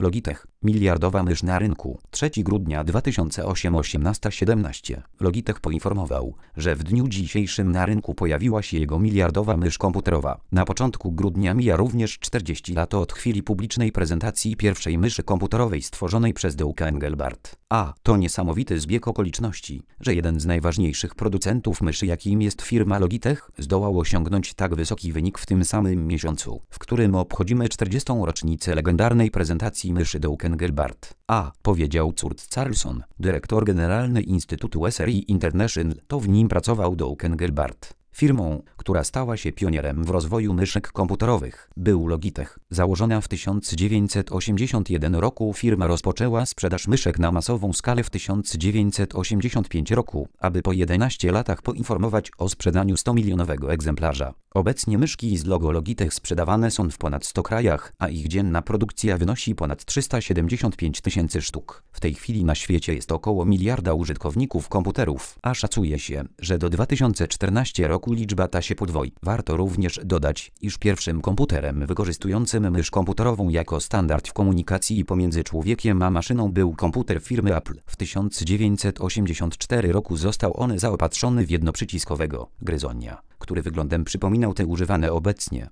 Logitech. Miliardowa mysz na rynku. 3 grudnia 2008 18:17. Logitech poinformował, że w dniu dzisiejszym na rynku pojawiła się jego miliardowa mysz komputerowa. Na początku grudnia mija również 40 lat od chwili publicznej prezentacji pierwszej myszy komputerowej stworzonej przez Doug'a Engelbart. To niesamowity zbieg okoliczności, że jeden z najważniejszych producentów myszy, jakim jest firma Logitech, zdołał osiągnąć tak wysoki wynik w tym samym miesiącu, w którym obchodzimy 40. rocznicę legendarnej prezentacji myszy Doug Engelbart. Powiedział Kurt Carlson, dyrektor generalny Instytutu SRI International. To w nim pracował Doug Engelbart. Firmą, która stała się pionierem w rozwoju myszek komputerowych, był Logitech. Założona w 1981 roku, firma rozpoczęła sprzedaż myszek na masową skalę w 1985 roku, aby po 11 latach poinformować o sprzedaniu 100-milionowego egzemplarza. Obecnie myszki z logo Logitech sprzedawane są w ponad 100 krajach, a ich dzienna produkcja wynosi ponad 375 tysięcy sztuk. W tej chwili na świecie jest około miliarda użytkowników komputerów, a szacuje się, że do 2014 roku liczba ta się podwoi. Warto również dodać, iż pierwszym komputerem wykorzystującym mysz komputerową jako standard w komunikacji pomiędzy człowiekiem a maszyną był komputer firmy Apple. W 1984 roku został on zaopatrzony w jednoprzyciskowego gryzonia, który wyglądem przypominał te używane obecnie.